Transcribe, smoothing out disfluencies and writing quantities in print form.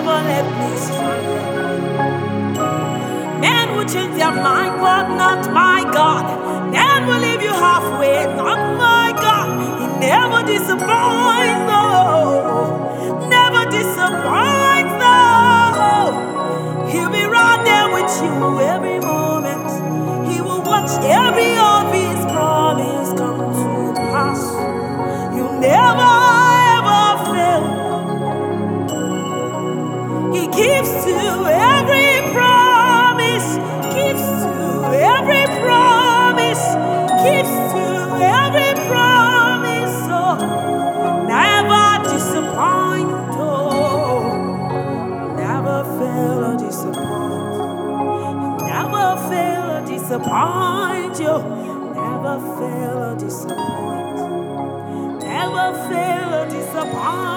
never let me stranded. Men will change their mind, but not my God. Men will leave you halfway, not my God. He never disappoints, no. Never disappoints, no. He'll be right there with you every moment. He will watch every of his promise come to pass. You never ever fail. He gives to every promise, gives to every promise, gives to every promise. Oh, never disappoint, oh, never fail or disappoint. Never fail or disappoint you. Never fail or disappoint. Never fail or disappoint.